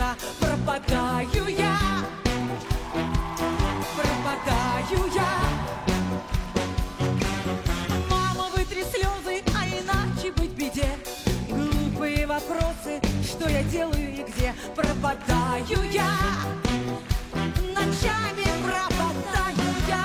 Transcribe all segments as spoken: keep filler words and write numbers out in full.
я, пропадаю я, пропадаю я. Мама, вытри слезы, а иначе быть беде. Глупые вопросы, что я делаю и где. Пропадаю я, ночами пропадаю я.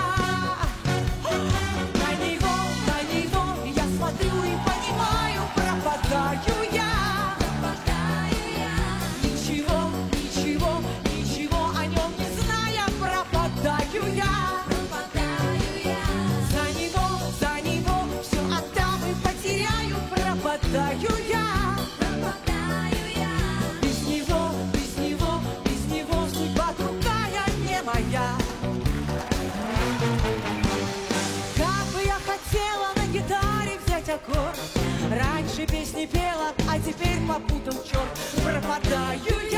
На него, на него я смотрю и понимаю, пропадаю я. Пропадаю я. Ничего, ничего, ничего о нем не зная, пропадаю я. Пропадаю я. За него, за него все отдам и потеряю, пропадаю я. Пропадаю я. Без него, без него, без него судьба другая, не моя. Как бы я хотела на гитаре взять аккорд. Раньше песни пела, а теперь попутал черт. Пропадаю я.